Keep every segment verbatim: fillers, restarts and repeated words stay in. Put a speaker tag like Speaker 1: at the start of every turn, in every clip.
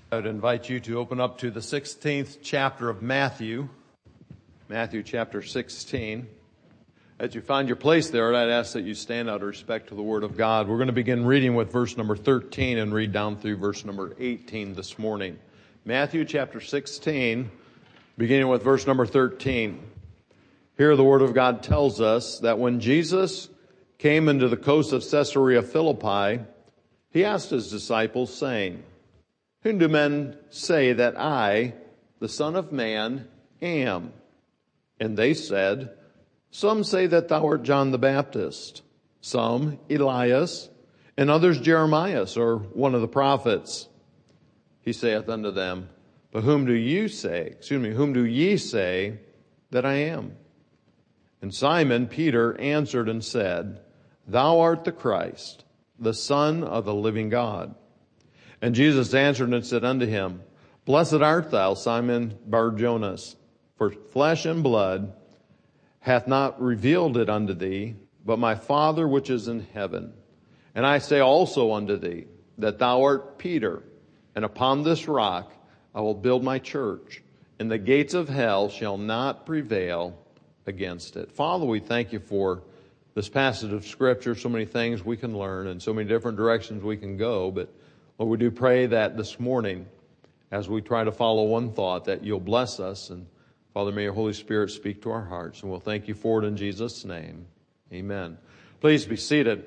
Speaker 1: I would invite you to open up to the sixteenth chapter of Matthew, Matthew chapter sixteen. As you find your place there, I'd ask that you stand out of respect to the Word of God. We're going to begin reading with verse number thirteen and read down through verse number eighteen this morning. Matthew chapter sixteen, beginning with verse number thirteen. Here the Word of God tells us that when Jesus came into the coast of Caesarea Philippi, he asked his disciples, saying, "Whom do men say that I, the Son of Man, am?" And they said, "Some say that thou art John the Baptist, some Elias, and others Jeremiah, or one of the prophets." He saith unto them, "But whom do you say, excuse me, whom do ye say that I am?" And Simon Peter answered and said, "Thou art the Christ, the Son of the living God." And Jesus answered and said unto him, "Blessed art thou, Simon Bar-Jonas, for flesh and blood hath not revealed it unto thee, but my Father which is in heaven. And I say also unto thee, that thou art Peter, and upon this rock I will build my church, and the gates of hell shall not prevail against it." Father, we thank you for this passage of Scripture, so many things we can learn and so many different directions we can go. But Lord, we do pray that this morning, as we try to follow one thought, that you'll bless us. And Father, may your Holy Spirit speak to our hearts. And we'll thank you for it in Jesus' name. Amen. Please be seated.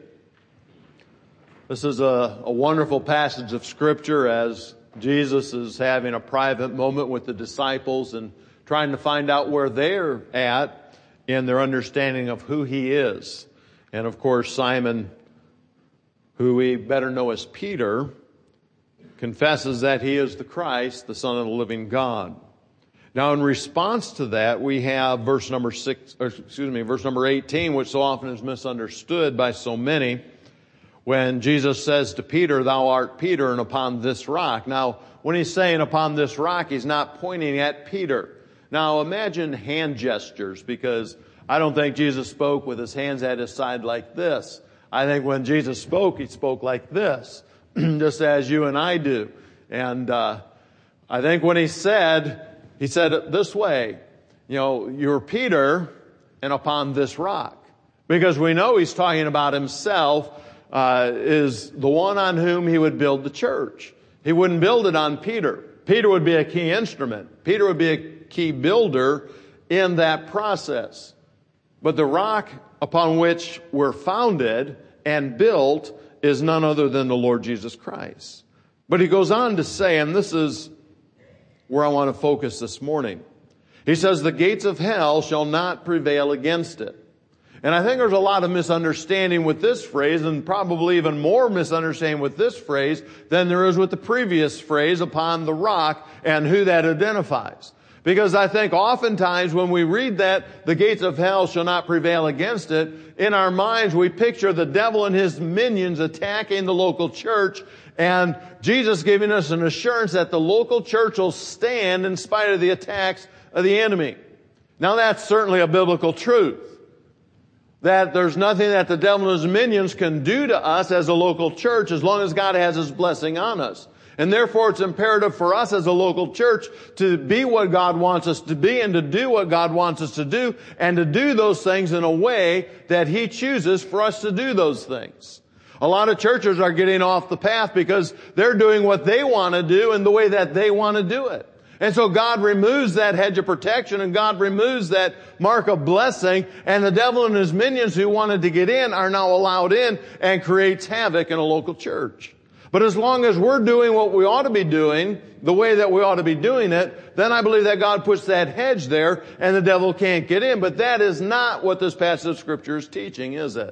Speaker 1: This is a, a wonderful passage of Scripture as Jesus is having a private moment with the disciples and trying to find out where they're at in their understanding of who he is. And of course, Simon, who we better know as Peter, confesses that he is the Christ, the Son of the living God. Now, in response to that, we have verse number six, or excuse me, verse number eighteen, which so often is misunderstood by so many, when Jesus says to Peter, "Thou art Peter, and upon this rock." Now, when he's saying upon this rock, he's not pointing at Peter. Now, imagine hand gestures, because I don't think Jesus spoke with his hands at his side like this. I think when Jesus spoke, he spoke like this, just as you and I do. And uh I think when he said, he said it this way, you know, "You're Peter, and upon this rock." Because we know he's talking about himself uh is the one on whom he would build the church. He wouldn't build it on Peter. Peter would be a key instrument. Peter would be a key builder in that process. But the rock upon which we're founded and built is none other than the Lord Jesus Christ. But he goes on to say, and this is where I want to focus this morning. He says, "The gates of hell shall not prevail against it." And I think there's a lot of misunderstanding with this phrase, and probably even more misunderstanding with this phrase than there is with the previous phrase, "upon the rock," and who that identifies. Because I think oftentimes when we read that, "the gates of hell shall not prevail against it," in our minds we picture the devil and his minions attacking the local church, and Jesus giving us an assurance that the local church will stand in spite of the attacks of the enemy. Now, that's certainly a biblical truth, that there's nothing that the devil and his minions can do to us as a local church as long as God has his blessing on us. And therefore, it's imperative for us as a local church to be what God wants us to be and to do what God wants us to do, and to do those things in a way that he chooses for us to do those things. A lot of churches are getting off the path because they're doing what they want to do in the way that they want to do it. And so God removes that hedge of protection, and God removes that mark of blessing, and the devil and his minions who wanted to get in are now allowed in, and creates havoc in a local church. But as long as we're doing what we ought to be doing, the way that we ought to be doing it, then I believe that God puts that hedge there and the devil can't get in. But that is not what this passage of Scripture is teaching, is it?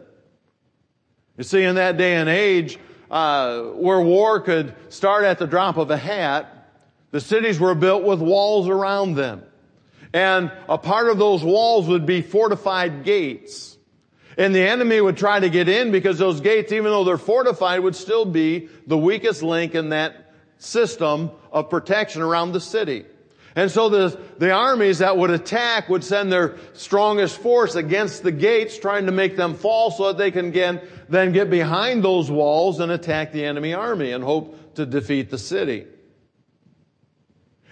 Speaker 1: You see, in that day and age, uh, where war could start at the drop of a hat, the cities were built with walls around them. And a part of those walls would be fortified gates. And the enemy would try to get in, because those gates, even though they're fortified, would still be the weakest link in that system of protection around the city. And so the, the armies that would attack would send their strongest force against the gates, trying to make them fall so that they can again, then get behind those walls and attack the enemy army and hope to defeat the city.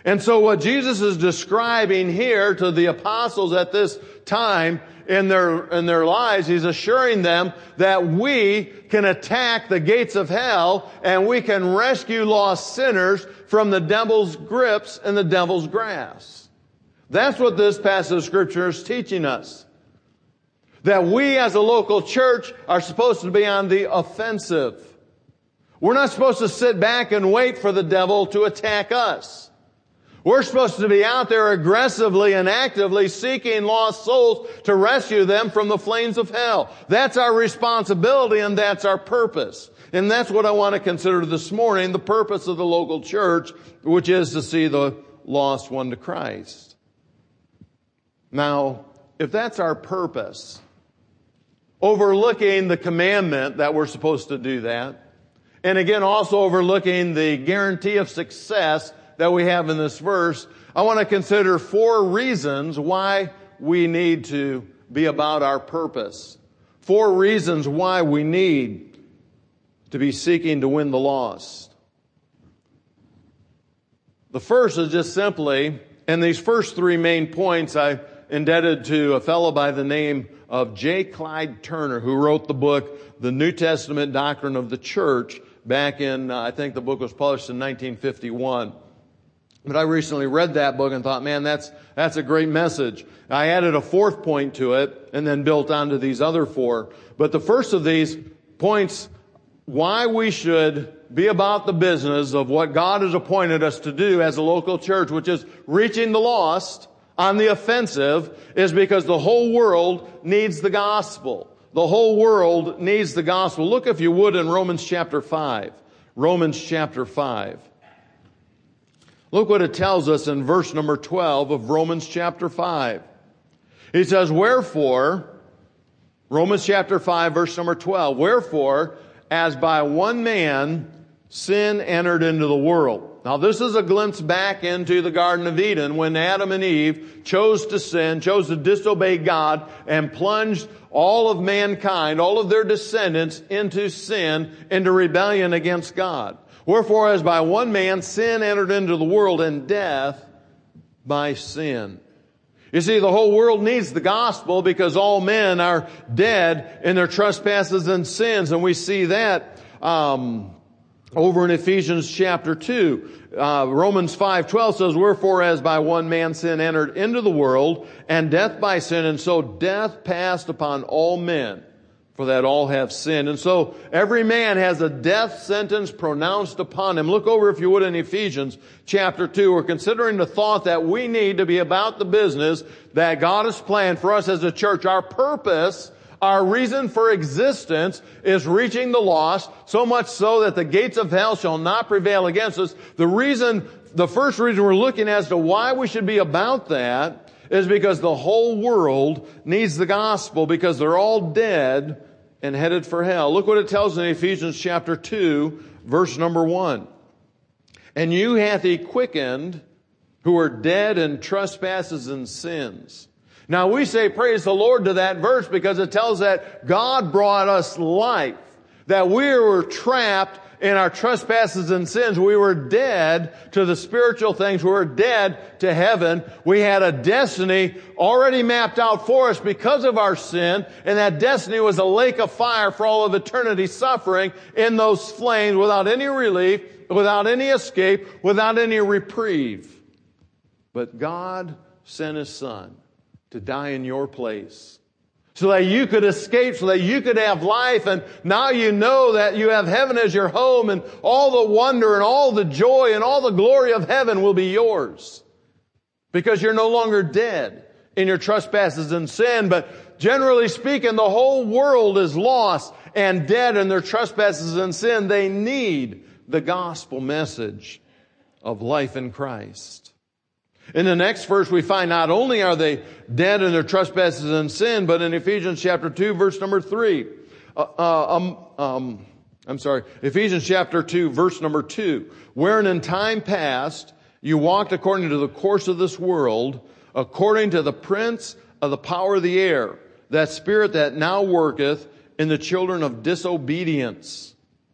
Speaker 1: And so what Jesus is describing here to the apostles at this time in their, in their lives, He's assuring them that we can attack the gates of hell and we can rescue lost sinners from the devil's grips and the devil's grasp. That's what this passage of Scripture is teaching us. That we as a local church are supposed to be on the offensive. We're not supposed to sit back and wait for the devil to attack us. We're supposed to be out there aggressively and actively seeking lost souls to rescue them from the flames of hell. That's our responsibility and that's our purpose. And that's what I want to consider this morning, the purpose of the local church, which is to see the lost one to Christ. Now, if that's our purpose, overlooking the commandment that we're supposed to do that, and again also overlooking the guarantee of success that we have in this verse, I want to consider four reasons why we need to be about our purpose. Four reasons why we need to be seeking to win the lost. The first is just simply, and these first three main points I indebted to a fellow by the name of J. Clyde Turner, who wrote the book, The New Testament Doctrine of the Church, back in, uh, I think the book was published in nineteen fifty-one. But I recently read that book and thought, man, that's, that's a great message. I added a fourth point to it and then built onto these other four. But the first of these points, why we should be about the business of what God has appointed us to do as a local church, which is reaching the lost on the offensive, is because the whole world needs the gospel. The whole world needs the gospel. Look, if you would, in Romans chapter five. Romans chapter five. Look what it tells us in verse number twelve of Romans chapter five. He says, wherefore, Romans chapter five, verse number twelve, wherefore, as by one man sin entered into the world. Now this is a glimpse back into the Garden of Eden when Adam and Eve chose to sin, chose to disobey God, and plunged all of mankind, all of their descendants into sin, into rebellion against God. Wherefore, as by one man sin entered into the world, and death by sin. You see, the whole world needs the gospel because all men are dead in their trespasses and sins. And we see that um, over in Ephesians chapter two. Uh, Romans five twelve says, wherefore, as by one man sin entered into the world, and death by sin, and so death passed upon all men. For that all have sinned. And so every man has a death sentence pronounced upon him. Look over, if you would, in Ephesians chapter two. We're considering the thought that we need to be about the business that God has planned for us as a church. Our purpose, our reason for existence is reaching the lost, so much so that the gates of hell shall not prevail against us. The reason, the first reason we're looking as to why we should be about that is because the whole world needs the gospel, because they're all dead and headed for hell. Look what it tells in Ephesians chapter two, verse number one. And you hath he quickened who are dead in trespasses and sins. Now we say praise the Lord to that verse because it tells that God brought us life, that we were trapped in our trespasses and sins. We were dead to the spiritual things. We were dead to heaven. We had a destiny already mapped out for us because of our sin, and that destiny was a lake of fire for all of eternity, suffering in those flames without any relief, without any escape, without any reprieve. But God sent His Son to die in your place, so that you could escape, so that you could have life. And now you know that you have heaven as your home, and all the wonder and all the joy and all the glory of heaven will be yours. Because you're no longer dead in your trespasses and sin. But generally speaking, the whole world is lost and dead in their trespasses and sin. They need the gospel message of life in Christ. In the next verse, we find not only are they dead in their trespasses and sin, but in Ephesians chapter two, verse number three, uh, uh, um, um, I'm sorry, Ephesians chapter two, verse number two, wherein in time past you walked according to the course of this world, according to the prince of the power of the air, that spirit that now worketh in the children of disobedience.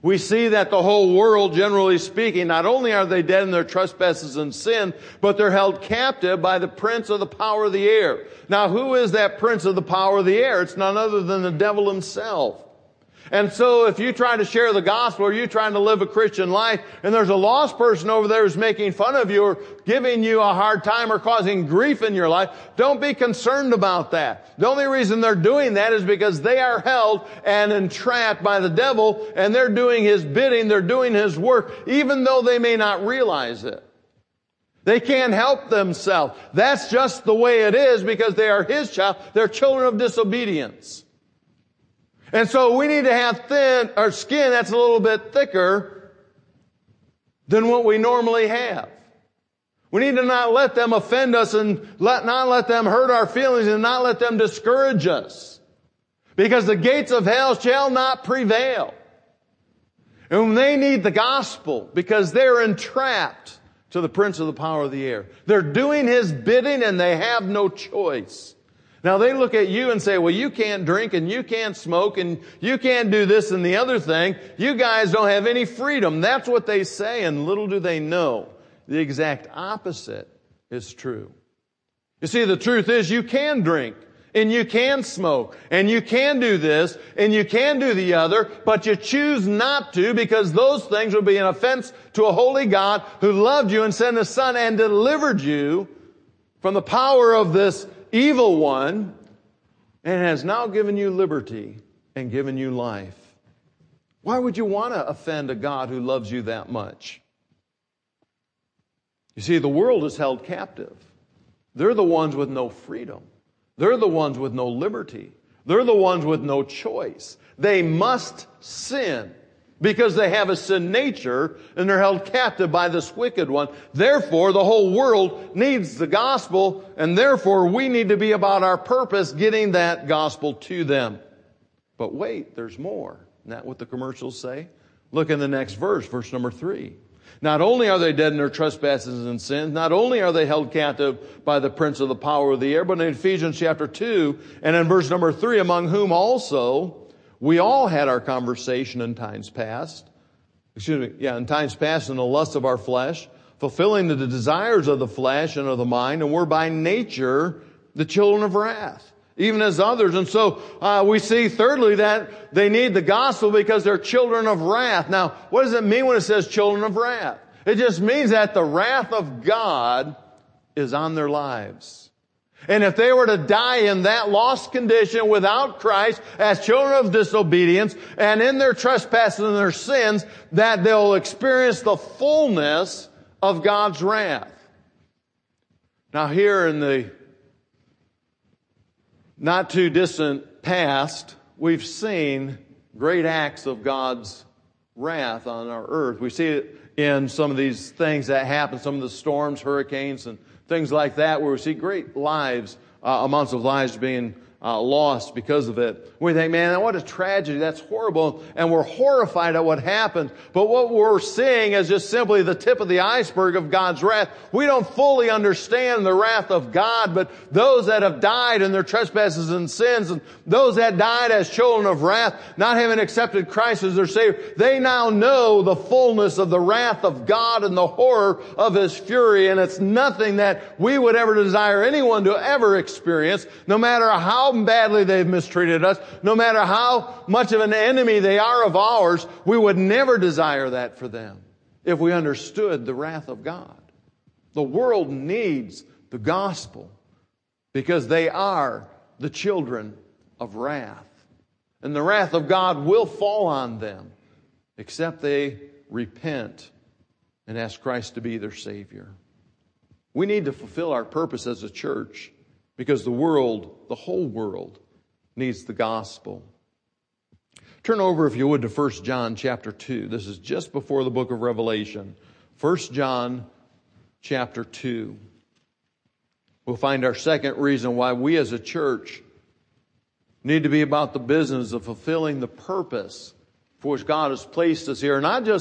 Speaker 1: we see that the whole world, generally speaking, not only are they dead in their trespasses and sin, but they're held captive by the prince of the power of the air. Now, who is that prince of the power of the air? It's none other than the devil himself. And so if you try to share the gospel or you're trying to live a Christian life and there's a lost person over there who's making fun of you or giving you a hard time or causing grief in your life, don't be concerned about that. The only reason they're doing that is because they are held and entrapped by the devil and they're doing his bidding, they're doing his work, even though they may not realize it. They can't help themselves. That's just the way it is because they are his child. They're children of disobedience. And so we need to have thin, or skin that's a little bit thicker than what we normally have. We need to not let them offend us and let, not let them hurt our feelings and not let them discourage us. Because the gates of hell shall not prevail. And they need the gospel because they're entrapped to the prince of the power of the air. They're doing his bidding and they have no choice. Now they look at you and say, well, you can't drink and you can't smoke and you can't do this and the other thing. You guys don't have any freedom. That's what they say, and little do they know the exact opposite is true. You see, the truth is you can drink and you can smoke and you can do this and you can do the other, but you choose not to because those things would be an offense to a holy God who loved you and sent his son and delivered you from the power of this evil one, and has now given you liberty and given you life. Why would you want to offend a God who loves you that much? You see, the world is held captive. They're the ones with no freedom. They're the ones with no liberty. They're the ones with no choice. They must sin because they have a sin nature and they're held captive by this wicked one. Therefore, the whole world needs the gospel, and therefore we need to be about our purpose getting that gospel to them. But wait, there's more. Isn't that what the commercials say? Look in the next verse, verse number three. Not only are they dead in their trespasses and sins, not only are they held captive by the prince of the power of the air, but in Ephesians chapter two and in verse number three, among whom also we all had our conversation in times past, excuse me, yeah, in times past in the lust of our flesh, fulfilling the desires of the flesh and of the mind, and we're by nature the children of wrath, even as others. And so uh, we see thirdly that they need the gospel because they're children of wrath. Now, what does it mean when it says children of wrath? It just means that the wrath of God is on their lives. And if they were to die in that lost condition without Christ as children of disobedience and in their trespasses and their sins, that they'll experience the fullness of God's wrath. Now here in the not too distant past, we've seen great acts of God's wrath on our earth. We see it in some of these things that happen, some of the storms, hurricanes, and things like that, where we see great lives, uh, amounts of lives being uh, lost because of it. We think, man, what a tragedy. That's horrible. And we're horrified at what happened. But what we're seeing is just simply the tip of the iceberg of God's wrath. We don't fully understand the wrath of God, but those that have died in their trespasses and sins, and those that died as children of wrath, not having accepted Christ as their Savior, they now know the fullness of the wrath of God and the horror of His fury. And it's nothing that we would ever desire anyone to ever experience, no matter how badly they've mistreated us, no matter how much of an enemy they are of ours. We would never desire that for them if we understood the wrath of God. The world needs the gospel because they are the children of wrath. And the wrath of God will fall on them except they repent and ask Christ to be their Savior. We need to fulfill our purpose as a church because the world, the whole world, needs the gospel. Turn over, if you would, to First John chapter two. This is just before the book of Revelation. First John chapter two. We'll find our second reason why we as a church need to be about the business of fulfilling the purpose for which God has placed us here. Not just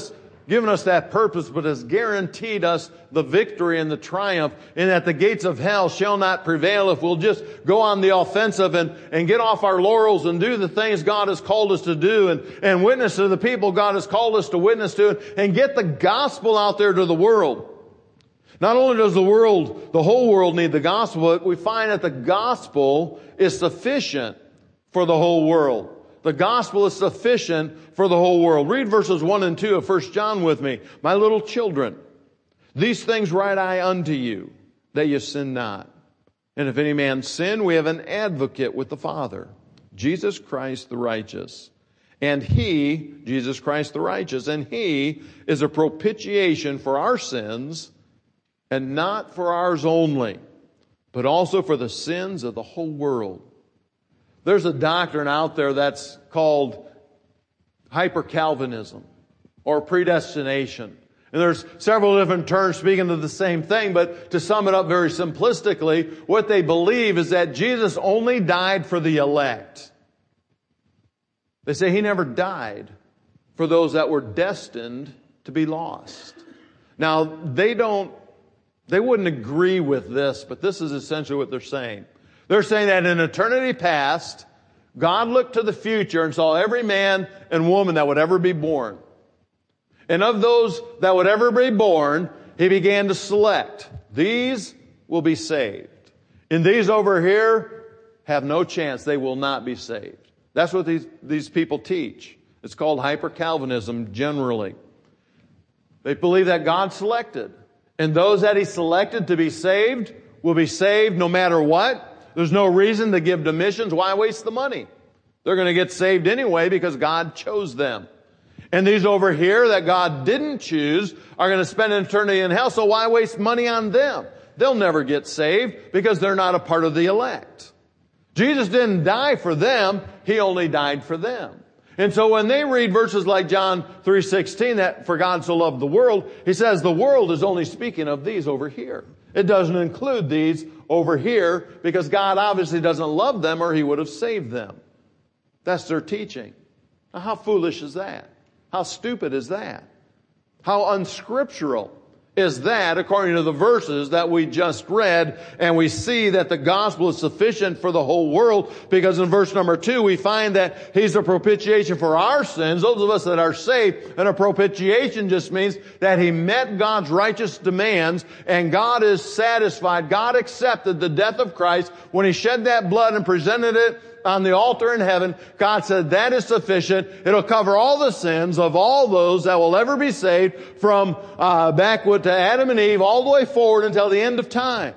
Speaker 1: given us that purpose, but has guaranteed us the victory and the triumph, and that the gates of hell shall not prevail if we'll just go on the offensive and, and get off our laurels and do the things God has called us to do and, and witness to the people God has called us to witness to and get the gospel out there to the world. Not only does the world, the whole world need the gospel, but we find that the gospel is sufficient for the whole world. The gospel is sufficient for the whole world. Read verses one and two of First John with me. My little children, these things write I unto you, that you sin not. And if any man sin, we have an advocate with the Father, Jesus Christ the righteous. And He, Jesus Christ the righteous, and He is a propitiation for our sins, and not for ours only, but also for the sins of the whole world. There's a doctrine out there that's called hyper-Calvinism or predestination. And there's several different terms speaking of the same thing, but to sum it up very simplistically, what they believe is that Jesus only died for the elect. They say He never died for those that were destined to be lost. Now, they don't, they wouldn't agree with this, but this is essentially what they're saying. They're saying that in eternity past, God looked to the future and saw every man and woman that would ever be born. And of those that would ever be born, He began to select. These will be saved. And these over here have no chance. They will not be saved. That's what these, these people teach. It's called hyper-Calvinism generally. They believe that God selected. And those that He selected to be saved will be saved no matter what. There's no reason to give donations. Why waste the money? They're going to get saved anyway because God chose them. And these over here that God didn't choose are going to spend an eternity in hell, so why waste money on them? They'll never get saved because they're not a part of the elect. Jesus didn't die for them. He only died for them. And so when they read verses like John three sixteen, that for God so loved the world, He says the world is only speaking of these over here. It doesn't include these over here because God obviously doesn't love them or He would have saved them. That's their teaching. Now, how foolish is that? How stupid is that? How unscriptural is that according to the verses that we just read? And we see that the gospel is sufficient for the whole world because in verse number two we find that He's a propitiation for our sins, those of us that are saved. And a propitiation just means that He met God's righteous demands and God is satisfied. God accepted the death of Christ when He shed that blood and presented it on the altar in heaven. God said that is sufficient. It'll cover all the sins of all those that will ever be saved from uh, backward to Adam and Eve all the way forward until the end of time.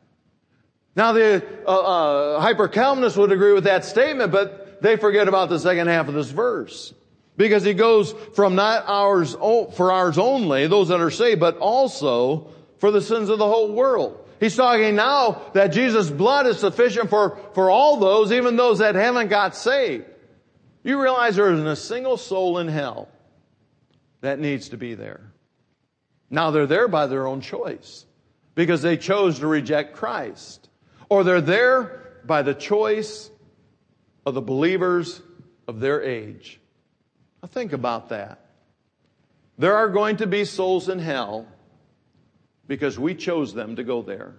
Speaker 1: Now the uh, uh, hyper-Calvinists would agree with that statement, but they forget about the second half of this verse. Because he goes from not ours for ours only, those that are saved, but also for the sins of the whole world. He's talking now that Jesus' blood is sufficient for, for all those, even those that haven't got saved. You realize there isn't a single soul in hell that needs to be there. Now they're there by their own choice because they chose to reject Christ. Or they're there by the choice of the believers of their age. Now think about that. There are going to be souls in hell because we chose them to go there.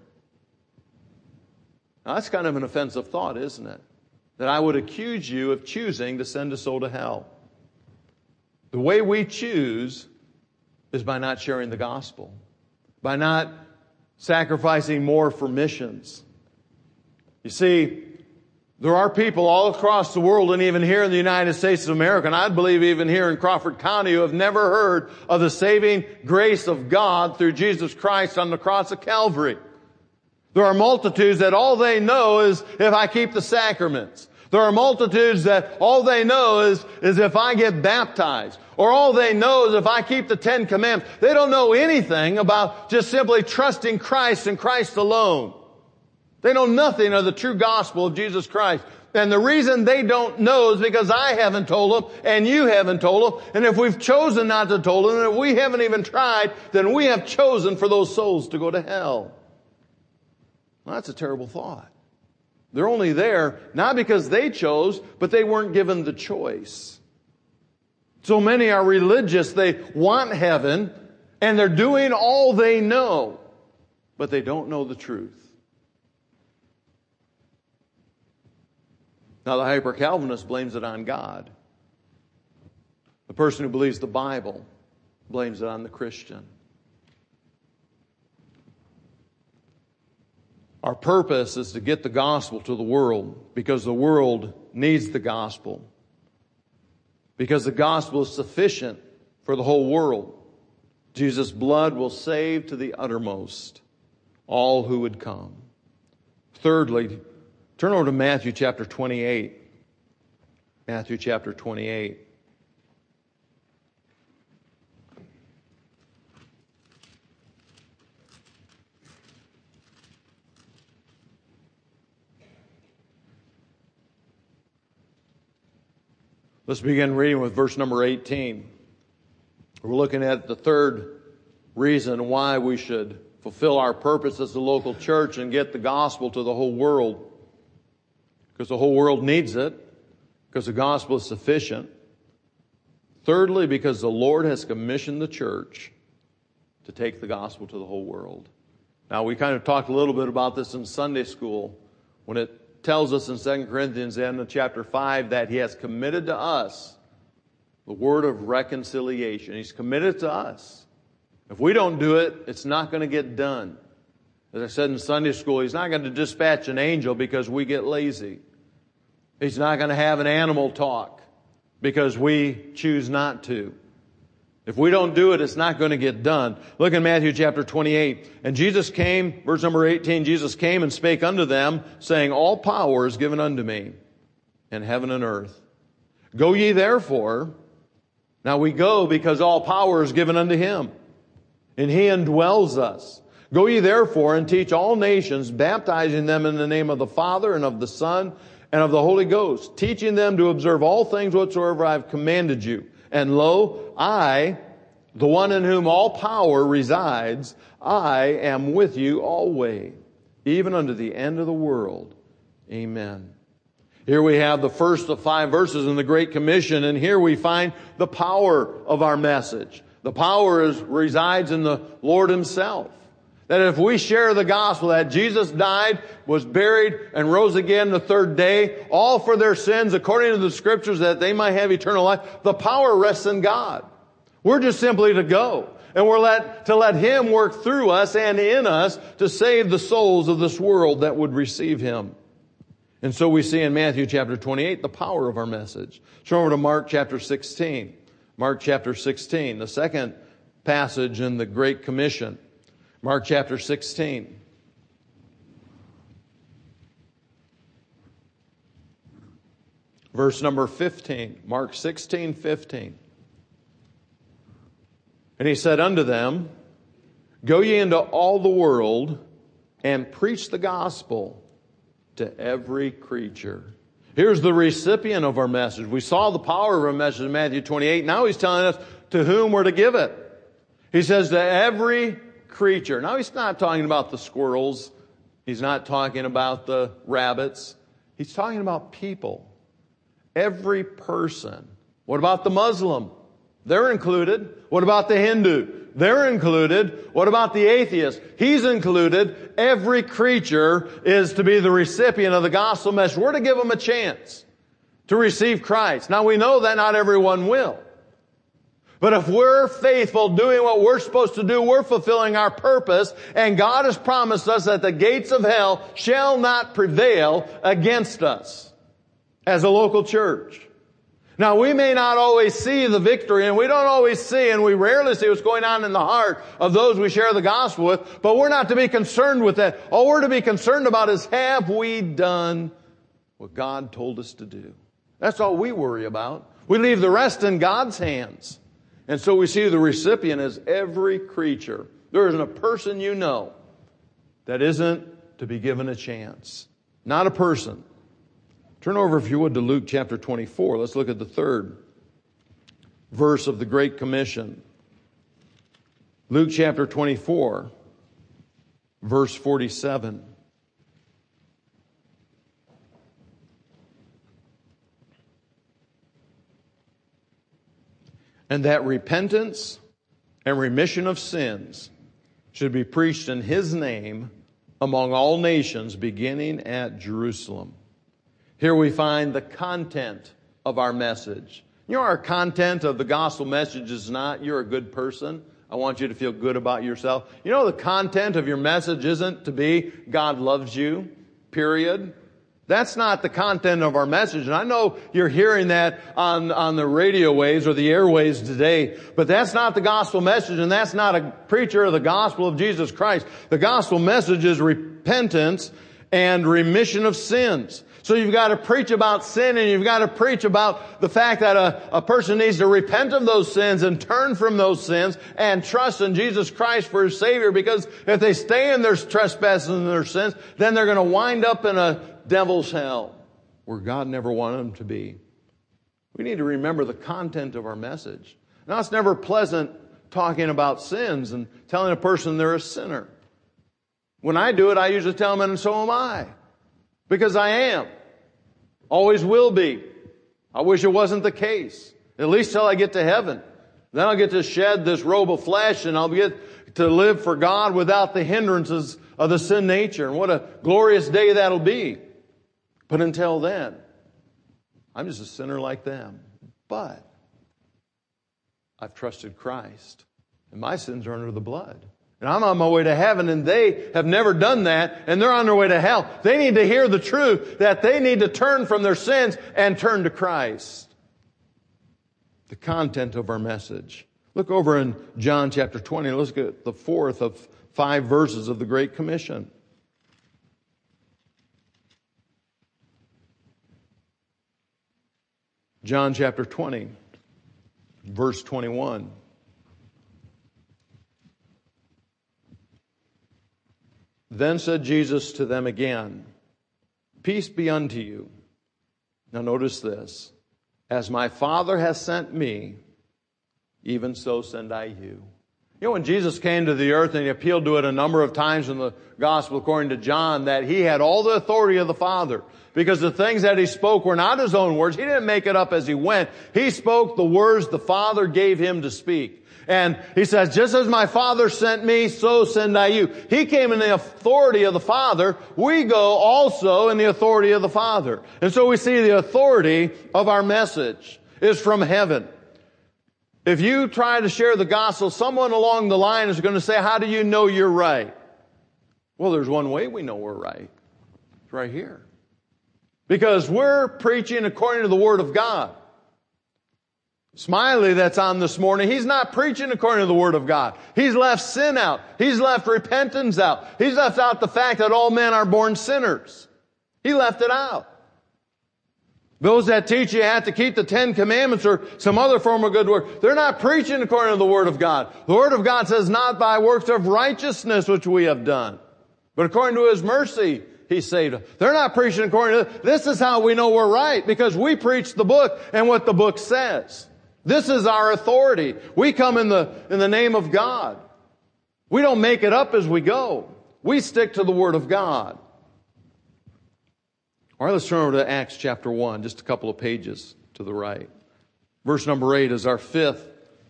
Speaker 1: Now that's kind of an offensive thought, isn't it? That I would accuse you of choosing to send a soul to hell. The way we choose is by not sharing the gospel, by not sacrificing more for missions. You see, there are people all across the world and even here in the United States of America, and I believe even here in Crawford County, who have never heard of the saving grace of God through Jesus Christ on the cross of Calvary. There are multitudes that all they know is if I keep the sacraments. There are multitudes that all they know is, is if I get baptized. Or all they know is if I keep the Ten Commandments. They don't know anything about just simply trusting Christ and Christ alone. They know nothing of the true gospel of Jesus Christ. And the reason they don't know is because I haven't told them and you haven't told them. And if we've chosen not to tell them, and if we haven't even tried, then we have chosen for those souls to go to hell. Well, that's a terrible thought. They're only there not because they chose, but they weren't given the choice. So many are religious. They want heaven, and they're doing all they know, but they don't know the truth. Now, the hyper-Calvinist blames it on God. The person who believes the Bible blames it on the Christian. Our purpose is to get the gospel to the world because the world needs the gospel. Because the gospel is sufficient for the whole world. Jesus' blood will save to the uttermost all who would come. Thirdly, turn over to Matthew chapter twenty-eight. Matthew chapter twenty-eight. Let's begin reading with verse number eighteen. We're looking at the third reason why we should fulfill our purpose as a local church and get the gospel to the whole world. Because the whole world needs it. Because the gospel is sufficient. Thirdly, because the Lord has commissioned the church to take the gospel to the whole world. Now, we kind of talked a little bit about this in Sunday school when it tells us in Second Corinthians end of chapter five that He has committed to us the word of reconciliation. He's committed to us. If we don't do it, it's not going to get done. As I said in Sunday school, He's not going to dispatch an angel because we get lazy. He's not going to have an animal talk because we choose not to. If we don't do it, it's not going to get done. Look in Matthew chapter twenty-eight. And Jesus came, verse number eighteen, Jesus came and spake unto them, saying, all power is given unto me in heaven and earth. Go ye therefore. Now we go because all power is given unto Him, and He indwells us. Go ye therefore and teach all nations, baptizing them in the name of the Father and of the Son and of the Holy Ghost, teaching them to observe all things whatsoever I have commanded you. And lo, I, the one in whom all power resides, I am with you always, even unto the end of the world. Amen. Here we have the first of five verses in the Great Commission, and here we find the power of our message. The power is, resides in the Lord Himself. That if we share the gospel that Jesus died, was buried, and rose again the third day, all for their sins, according to the Scriptures, that they might have eternal life, the power rests in God. We're just simply to go. And we're let, to let Him work through us and in us to save the souls of this world that would receive Him. And so we see in Matthew chapter twenty-eight the power of our message. Turn over to Mark chapter sixteen. Mark chapter sixteen, the second passage in the Great Commission. Mark chapter sixteen. Verse number fifteen. Mark sixteen, fifteen. And He said unto them, go ye into all the world and preach the gospel to every creature. Here's the recipient of our message. We saw the power of our message in Matthew twenty-eight. Now He's telling us to whom we're to give it. He says to every creature. Now He's not talking about the squirrels. He's not talking about the rabbits. He's talking about people. Every person. What about the Muslim? They're included. What about the Hindu? They're included. What about the atheist? He's included. Every creature is to be the recipient of the gospel message. We're to give them a chance to receive Christ. Now we know that not everyone will. But if we're faithful doing what we're supposed to do, we're fulfilling our purpose, and God has promised us that the gates of hell shall not prevail against us as a local church. Now, we may not always see the victory, and we don't always see, and we rarely see what's going on in the heart of those we share the gospel with, but we're not to be concerned with that. All we're to be concerned about is, have we done what God told us to do? That's all we worry about. We leave the rest in God's hands. And so we see the recipient as every creature. There isn't a person you know that isn't to be given a chance. Not a person. Turn over, if you would, to Luke chapter twenty-four. Let's look at the third verse of the Great Commission. Luke chapter twenty-four, verse forty-seven. and that repentance and remission of sins should be preached in His name among all nations, beginning at Jerusalem. Here we find the content of our message. You know, our content of the gospel message is not, you're a good person. I want you to feel good about yourself. You know, the content of your message isn't to be, God loves you, period. That's not the content of our message. And I know you're hearing that on, on the radio waves or the airwaves today, but that's not the gospel message, and that's not a preacher of the gospel of Jesus Christ. The gospel message is repentance and remission of sins. So you've got to preach about sin, and you've got to preach about the fact that a, a person needs to repent of those sins and turn from those sins and trust in Jesus Christ for His Savior, because if they stay in their trespasses and their sins, then they're going to wind up in a devil's hell where God never wanted them to be. We need to remember the content of our message. Now, it's never pleasant talking about sins and telling a person they're a sinner. When I do it, I usually tell them, and so am I. Because I am. Always will be. I wish it wasn't the case. At least till I get to heaven. Then I'll get to shed this robe of flesh, and I'll get to live for God without the hindrances of the sin nature. And what a glorious day that'll be. But until then, I'm just a sinner like them. But I've trusted Christ, and my sins are under the blood. And I'm on my way to heaven, and they have never done that, and they're on their way to hell. They need to hear the truth that they need to turn from their sins and turn to Christ. The content of our message. Look over in John chapter twenty. Let's look at the fourth of five verses of the Great Commission. John chapter twenty, verse twenty-one. Then said Jesus to them again, peace be unto you. Now notice this. As my Father has sent me, even so send I you. You know, when Jesus came to the earth, and He appealed to it a number of times in the gospel according to John, that He had all the authority of the Father. Because the things that He spoke were not His own words. He didn't make it up as He went. He spoke the words the Father gave Him to speak. And He says, just as my Father sent me, so send I you. He came in the authority of the Father. We go also in the authority of the Father. And so we see the authority of our message is from heaven. If you try to share the gospel, someone along the line is going to say, how do you know you're right? Well, there's one way we know we're right. It's right here. Because we're preaching according to the Word of God. Smiley that's on this morning, he's not preaching according to the Word of God. He's left sin out. He's left repentance out. He's left out the fact that all men are born sinners. He left it out. Those that teach you have to keep the Ten Commandments or some other form of good work, they're not preaching according to the Word of God. The Word of God says, not by works of righteousness which we have done, but according to His mercy He saved us. They're not preaching according to, this is how we know we're right, because we preach the book and what the book says. This is our authority. We come in the, in the name of God. We don't make it up as we go. We stick to the Word of God. All right, let's turn over to Acts chapter one, just a couple of pages to the right. Verse number eight is our fifth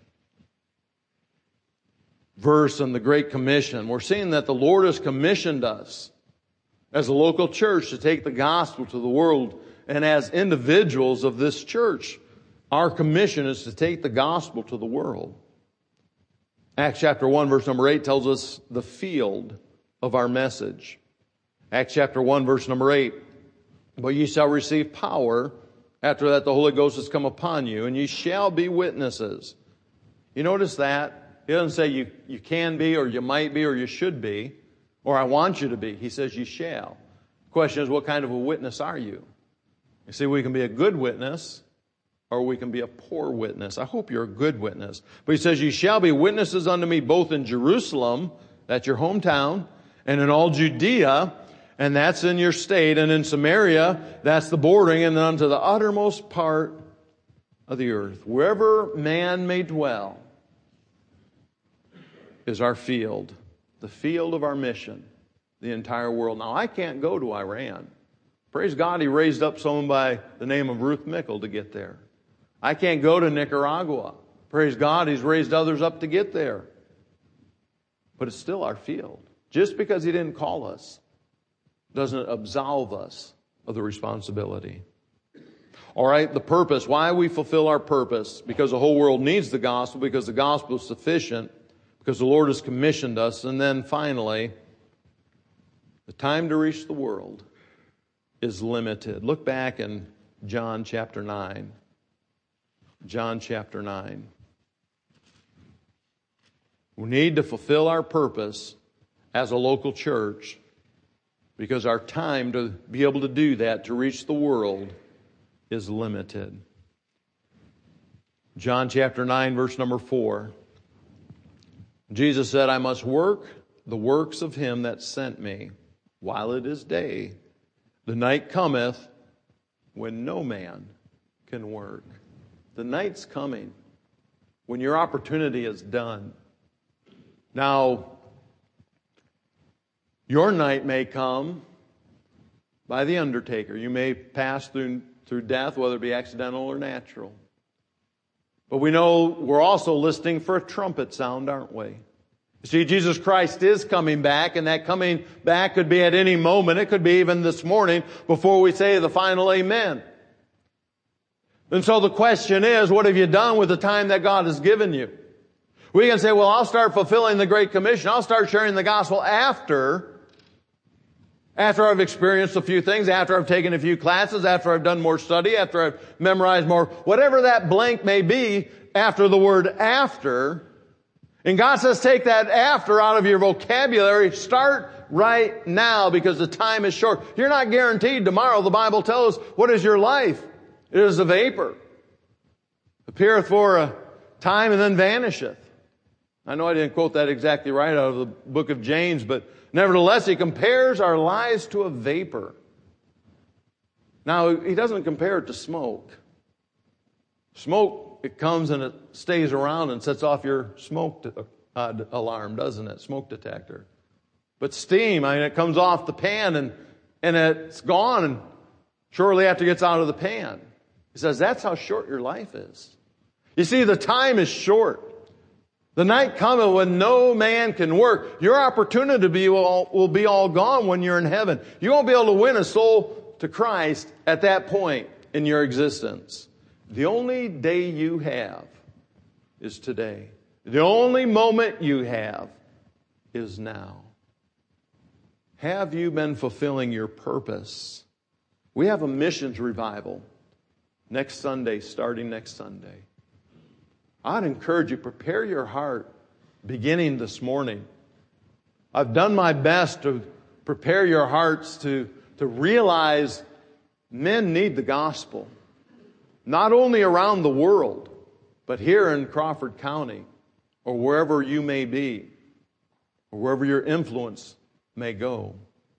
Speaker 1: verse in the Great Commission. We're seeing that the Lord has commissioned us as a local church to take the gospel to the world, and as individuals of this church, our commission is to take the gospel to the world. Acts chapter one, verse number eight tells us the field of our message. Acts chapter one, verse number eight. But ye shall receive power after that the Holy Ghost has come upon you, and ye shall be witnesses. You notice that? He doesn't say you, you can be, or you might be, or you should be, or I want you to be. He says you shall. The question is, what kind of a witness are you? You see, we can be a good witness, or we can be a poor witness. I hope you're a good witness. But he says, ye shall be witnesses unto me both in Jerusalem, that's your hometown, and in all Judea, and that's in your state, and in Samaria, that's the bordering, and then unto the uttermost part of the earth. Wherever man may dwell is our field, the field of our mission, the entire world. Now, I can't go to Iran. Praise God, He raised up someone by the name of Ruth Mickle to get there. I can't go to Nicaragua. Praise God, He's raised others up to get there. But it's still our field. Just because He didn't call us doesn't absolve us of the responsibility. All right, the purpose. Why we fulfill our purpose? Because the whole world needs the gospel, because the gospel is sufficient, because the Lord has commissioned us. And then finally, the time to reach the world is limited. Look back in John chapter nine. John chapter nine. We need to fulfill our purpose as a local church because our time to be able to do that, to reach the world, is limited. John chapter nine, verse number four. Jesus said, I must work the works of Him that sent me while it is day. The night cometh when no man can work. The night's coming when your opportunity is done. Now, your night may come by the undertaker. You may pass through, through death, whether it be accidental or natural. But we know we're also listening for a trumpet sound, aren't we? You see, Jesus Christ is coming back, and that coming back could be at any moment. It could be even this morning before we say the final amen. And so the question is, what have you done with the time that God has given you? We can say, well, I'll start fulfilling the Great Commission. I'll start sharing the gospel after, after I've experienced a few things, after I've taken a few classes, after I've done more study, after I've memorized more, whatever that blank may be after the word after. And God says, take that after out of your vocabulary. Start right now because the time is short. You're not guaranteed tomorrow. The Bible tells us, what is your life? It is a vapor. Appeareth for a time and then vanisheth. I know I didn't quote that exactly right out of the book of James, but nevertheless, he compares our lives to a vapor. Now, he doesn't compare it to smoke. Smoke, it comes and it stays around and sets off your smoke de- uh, alarm, doesn't it? Smoke detector. But steam, I mean, it comes off the pan and, and it's gone and shortly after it gets out of the pan. He says, that's how short your life is. You see, the time is short. The night cometh when no man can work. Your opportunity be all, will be all gone when you're in heaven. You won't be able to win a soul to Christ at that point in your existence. The only day you have is today. The only moment you have is now. Have you been fulfilling your purpose? We have a missions revival next Sunday, starting next Sunday. I'd encourage you, prepare your heart beginning this morning. I've done my best to prepare your hearts to, to realize men need the gospel. Not only around the world, but here in Crawford County, or wherever you may be, or wherever your influence may go.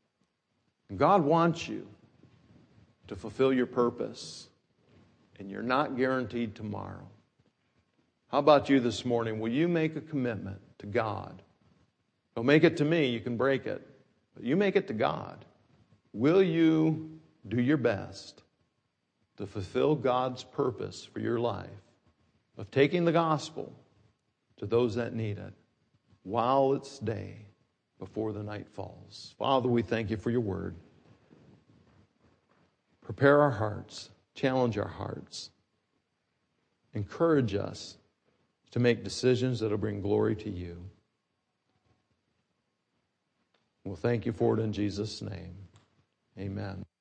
Speaker 1: God wants you to fulfill your purpose, and you're not guaranteed tomorrow. How about you this morning? Will you make a commitment to God? Don't make it to me. You can break it. But you make it to God. Will you do your best to fulfill God's purpose for your life of taking the gospel to those that need it while it's day before the night falls? Father, we thank you for your word. Prepare our hearts. Challenge our hearts. Encourage us to make decisions that will bring glory to you. We'll thank you for it in Jesus' name. Amen.